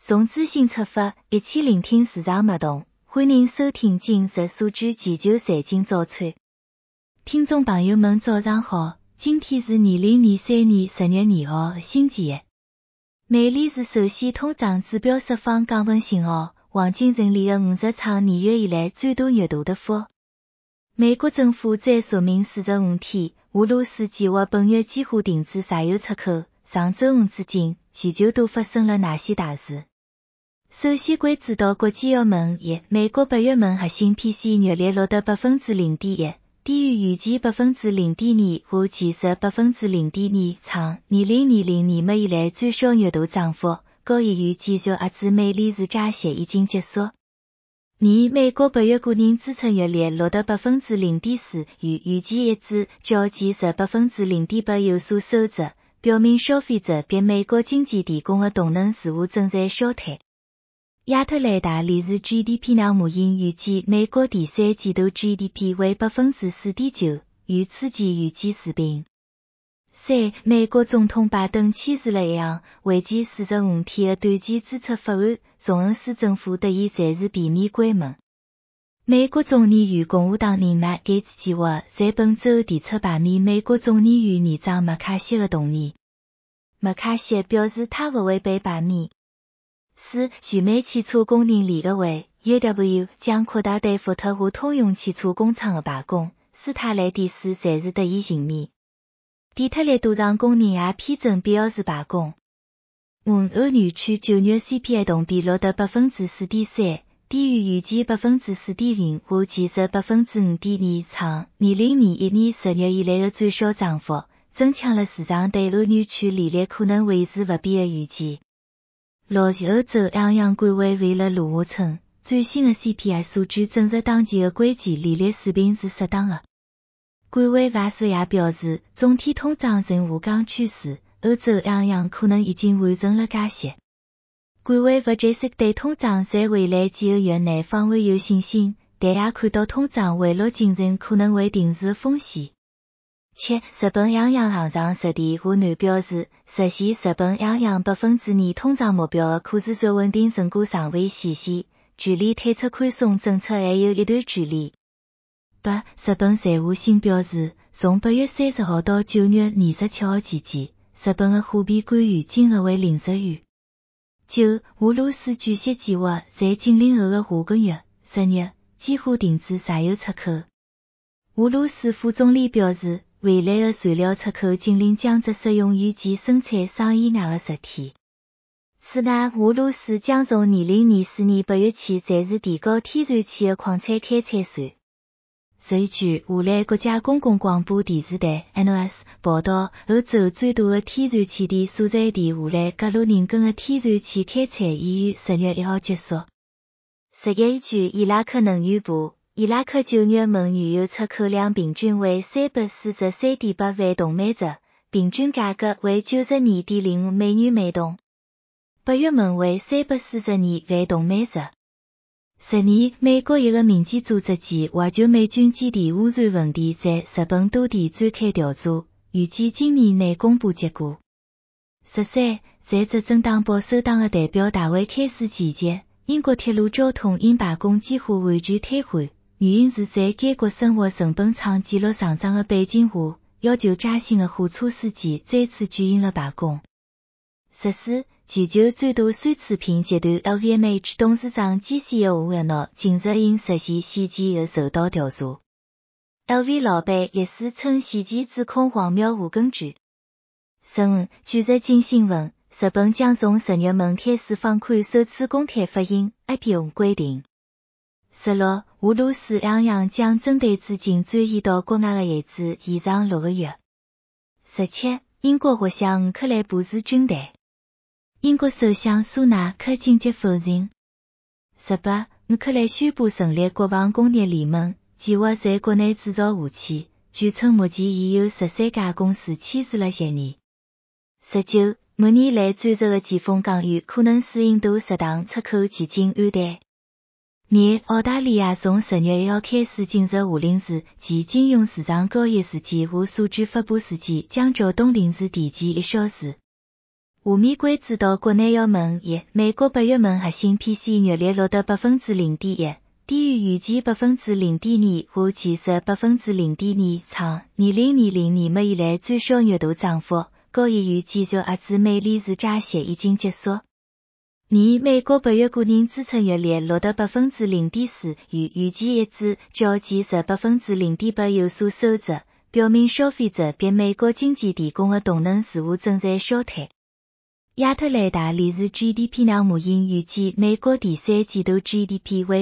从资讯出发，一起聆听市场脉动。欢迎收听今日数据全球财经早餐。听众朋友们早上好，今天是2023年10月2号星期一。美联储首席通胀指标释放降温信号，黄金成立的50场2月以来最大月度的幅。美国政府再说明45天，俄罗斯计划本月几乎停止石油出口。上周五至今，全球都发生了哪些大事？首先关注到国际要闻一，美国8月份核心 PCE 月率录得 0.1%， 低于预期 0.2% 和前值 0.2%， 创2020年末以来最小月度涨幅，高于预期继续压制美联储加息已经结束。美国8月个人支出月率录得 0.4%， 与预期一致，较前值 0.8% 有所收窄，表明消费者比美国经济提供的动能似乎正在消退。亚特兰大联储 GDP 量模型预计美国第三季度 GDP 为 4.9%， 与此前预计持平。3. 美国总统拜登签署了一项为期45天的短期支出法案，众议市政府得以暂时避免关门。美国众议院共和党人马盖茨计划在本周提出罢免美国众议院议长麦卡锡的动议。麦卡锡表示他不会被罢免。4. 全美汽车工人联合会 UAW 将扩大对福特和通用汽车工厂的罢工，斯泰莱蒂斯暂时得以幸免。底特律多场工人也批准表示罢工。5. 欧元区9月 CPI 同比录得 4.3%， 低于预期 4.0% 和前值 5.2%， 创2021年10月以来的最小涨幅，增强了市场对欧元区利率可能维持不变的预期。6. 欧洲央行管委会了罗下称，最新的 CPI 数据证实当前的关键利率水平是适当的。管委会首也表示，总体通胀呈下降趋势，欧洲央行可能已经完成了加息。管委会解释对通胀在未来几个月内放缓有信心，但也看到通胀回落进程可能会停止的风险。7. 日本央行行长石田和男表示，实现日本央行 2% 通胀目标的可持续稳定成果尚未显现，距离退出宽松政策还有一段距离。8. 日本财务省表示，从8月30号到9月27号期间，日本的货币干预金额为0日元。9. 俄罗斯举息计划在禁令后的下个月10月几乎停止石油出口。俄罗斯副总理表示，未来的材料出口禁令将只适用于其生产商以外的实体。此外，俄罗斯将从2024年8月起暂时提高天然气的矿产开采税。日据荷兰国家公共广播电视台 NOS 报道，欧洲最大的天然气田所在地荷兰格罗宁根的天然气开采已于10月1号结束。11据伊拉克能源部，伊拉克9月份原油出口量平均为 343.8 万桶每日，平均价格为 92.05 美元每桶。8月份为342万桶每日。10年，美国一个民间组织计划就美军基地污染问题在日本多地展开调查，预计今年内公布结果。13，在执政党保守党的代表大会开始前夕，英国铁路交通因罢工几乎完全瘫痪，原因是在该国生活成本创纪录上涨的背景下，要求加薪的货车司机再次举行了罢工。14，全球最大奢侈品集团 LVMH 董事长基西耶沃诺近日因涉嫌洗钱而受到调查。LV 老板亦是称洗钱指控荒谬无根据。15，据日经新闻，日本将从10月份开始放宽首次公开发行 IPO 规定。16，俄罗斯央行将针对资金转移到国外的限制延长6个月。17，英国首相乌克兰部署军队。英国首相苏纳克紧急否认。18，乌克兰宣布成立国防工业联盟，计划在国内制造武器，据称目前已有13家公司签署了协议。19，5年来最热的季风降雨可能使印度适当出口全境安淡。澳大利亚从10月1号开始进入夏令时，其金融市场交易时间和数据发布时间将较冬令时提前1小时。 下面关注到国内要闻1，美国8月份核心 PCE 月率录得 0.1%， 低于预期 0.2% 和其实 0.2%， 创2020年末以来最小月度涨幅，高于预期就遏制美利息加息已经结束。美国8月个人支出月率录得 0.4%， 与预期一致，较其实 0.8% 有所收窄，表明消费者比美国经济提供的动能似乎正在消退。亚特兰大历史 GDP 量模型预计美国第三季度 GDP 为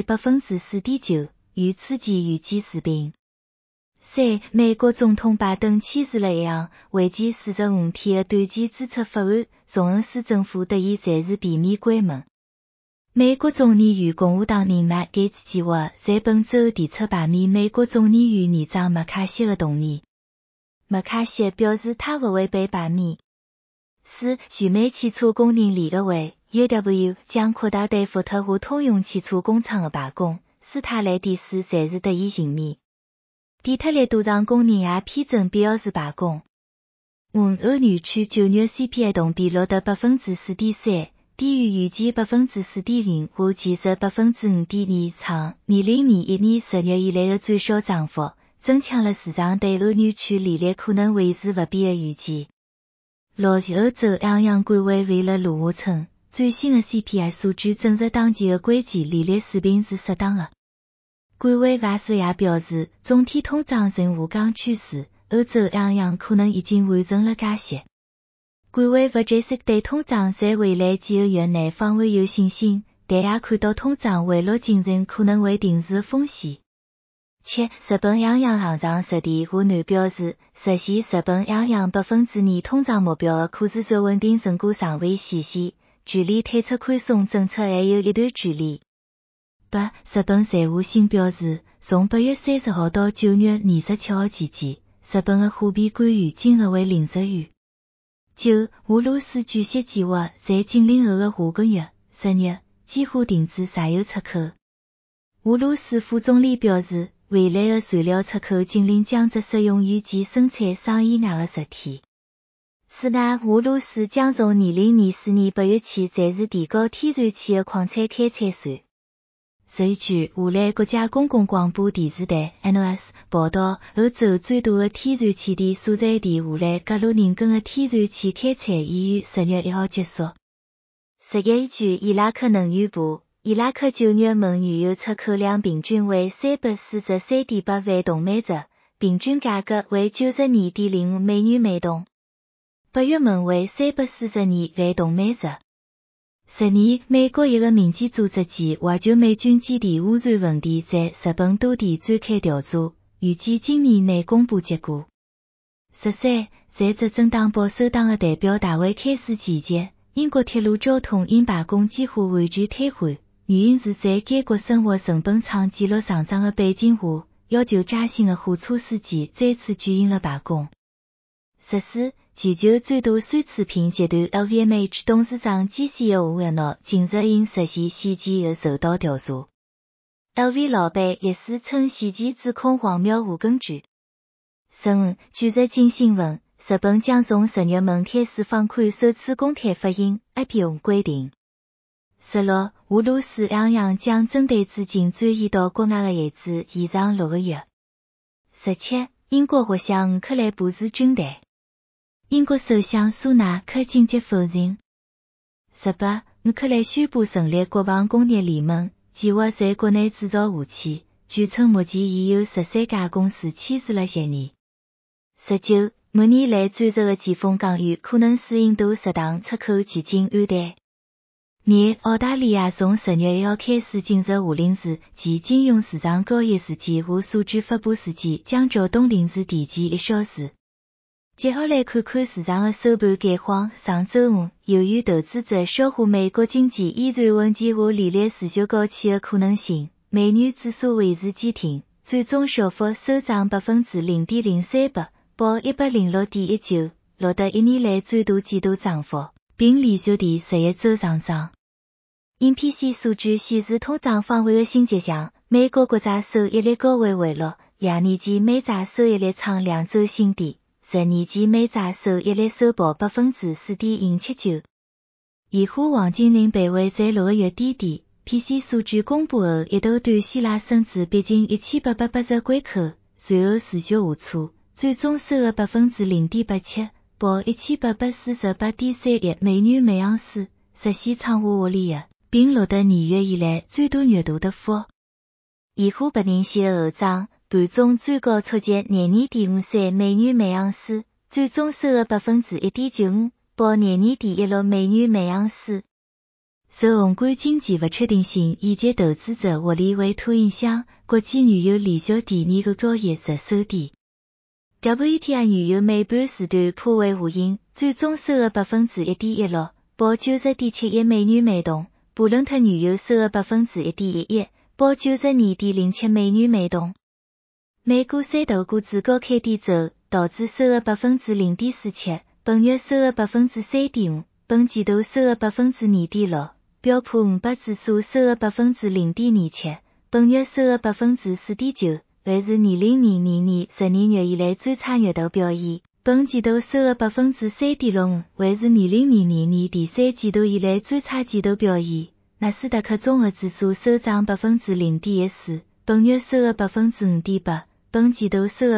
4.9%， 与此前预期持平。3，美国总统拜登签署了一项为期45天的短期支出法案，众议市政府得以暂时避免关门。美国众议院共和党人马盖茨计划在本周提出罢免美国众议院议长麦卡锡的动议。麦卡锡表示他不会被罢免。4，全美汽车工人联合会 UAW 将扩大对福特和通用汽车工厂的罢工，斯泰莱蒂斯暂时得以幸免。底特律多场工人也批准表示罢工。5，欧元区9月 CPI 同比录得 4.3%， 低于预期 4.0% 和其实 5.2%， 创2001年10月以来的最小涨幅，增强了市场对欧元区利率可能维持不变的预期。6，欧洲央行管委会了罗下称，最新的 CPI 数据证实当前的关键利率水平是适当的。管委会首也表示，总体通胀呈下降趋势，欧洲央行可能已经完成了加息。管委会解释对通胀在未来几个月内放缓有信心，但也看到通胀回落进程可能会定时的风险。7，日本央行行长石田和男表示，实现日本央行 2% 通胀目标的可持续稳定成果尚未实现，距离退出宽松政策还有一段距离。8，日本财务省表示，从8月30号到9月27号期间，日本的货币干预金额为0日元。9，俄罗斯巨蟹计划在禁令后的下个月10月几乎停止石油出口。俄罗斯副总理表示，未来的材料出口禁令将只适用于其生产商以外的实体。此外，俄罗斯将从2024年8月起暂时提高天然气的矿产开采税。11据荷兰国家公共广播电视台 NOS 报道，欧洲最大的天然气田所在地荷兰格罗宁根的天然气开采已于10月1号结束。11据伊拉克能源部，伊拉克9月份原油出口量平均为 343.8 万桶每日，平均价格为 92.05 美元每桶。8月份为342万桶每日。10年，美国一个民间组织计划就美军基地污染问题在日本多地展开调查，预计今年内公布结果。13，在执政党保守党的代表大会开始前夕，英国铁路交通因罢工几乎完全瘫痪，原因是在该国生活成本创纪录上涨的背景下，要求加薪的货车司机再次举行了罢工。14，全球最大奢侈品集团 LVMH 董事长基西尔沃亚诺近日因涉嫌洗钱而受到调查。LV 老板一时称洗钱指控荒谬无根据。15，据日经新闻，日本将从10月份开始放宽首次公开发行 IPO 规定。16，俄罗斯央行将针对资金转移到国外的限制延长6个月。17，英国获向乌克兰部署军队。英国首相苏纳克紧急否认。18，乌克兰宣布成立国防工业联盟，计划在国内制造武器，据称目前已有13家公司签署了协议。19，莫尼来转折的季风降雨可能使印度适当出口全境安淡。澳大利亚从10月1号开始禁止下令时，其金融市场交易时间和数据发布时间将较冬令时提前1小时。接下来看看市场的收盘概况。上周五，由于投资者消化美国经济依然问题和利率持续高企的可能性，美元指数维持坚挺，最终小幅收涨 0.03%， 报 106.19， 录得1年来最大季度涨幅，并连续第11周上涨。MPC 数据显示通胀放缓的新迹象，美国国债收益率高位回落，2年期美债收益率创2周新低。10年期美债收益率收报 4.079%。 义呼王金陵北纬在6个月底 PC 数据公布后，一度对希腊升至逼近1880关口，随后持续下挫，最终收入 0.87%，报 1848.3 亿美元每盎司，实现创下获利的，并录得2月以来最大月度的复合。义呼8年线的后涨，盘中最高触及22.53美元每盎司，最终收入 1.95%，报22.16美元每盎司。受宏观经济不确定性以及投资者获利回吐影响，国际原油连续第2个交易日收低。WTI 原油尾盘时段破位回应，最终收入 1.16%，报 90.7 亿美元每桶。布伦特原油收入 1.11%，报 92.07 美元每桶。美股三大股指高开低走，道指收入 0.47%，本月收入 3.5%，本季度收入 2.6%，标普500指数收入 0.27%，本月收入 4.9%，为自2002年12月以来最差月度表现。本季度收入 3.65%，为自2002年第三季度以来最差季度表现。纳斯达克综合指数收涨 0.14%，本月收入 5.8%，本季度收入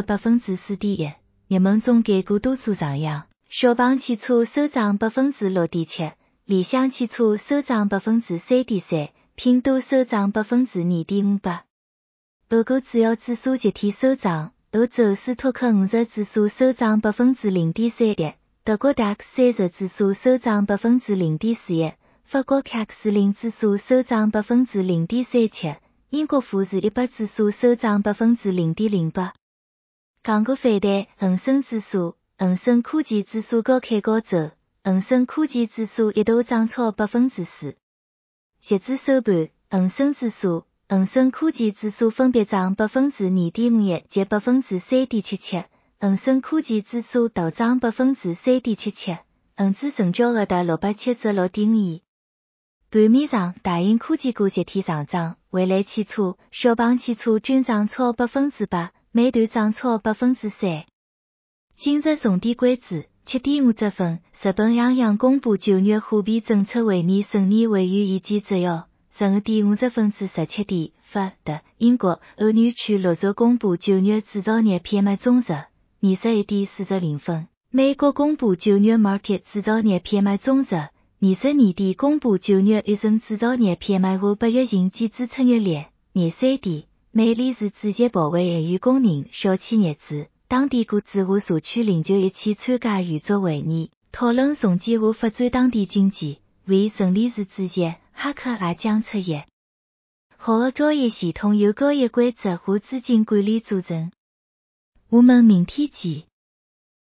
4.1%。热门中概股多数上扬，小鹏汽车收涨 6.7%， 理想汽车收涨 3.3%， 拼多收涨 2.58%。欧股主要指数集体收涨，欧洲斯托克50指数收涨 0.31%， 德国DAX 30指数收涨 0.41%， 法国CAC 40指数收涨 0.37%， 英国富时100指数收涨 0.08%。港股反弹，恒生指数、恒生科技指数高开高走，恒生科技指数一度涨超 4%。截至收盘，恒生指数、恒生科技指数分别涨 2.51% 及 3.77%， 恒生科技指数大涨 3.77%， 恒指成交额达 676.5亿。盘面上，大型科技股集体上涨，蔚来汽车、小鹏汽车均涨超 8%， 美团涨超 3%。今日重点关注7点50分，日本央行公布9月货币政策会议审议会议意见摘要。15点50分至17点，法德、英国、欧元区陆续公布9月制造业 PMI 总值。21点40分，美国公布9月 Market 制造业 PMI 总值。22点公布9月一审制造业 PMI 和8月经济支撑月率。23点，美理事直接保卫与工人小企业制，当地各自和社区领袖一起参加预祝会议，讨论重建和发展当地经济。为省理事主席哈克也将出席。好的交易系统由交易规则和资金管理组成。我们明天见。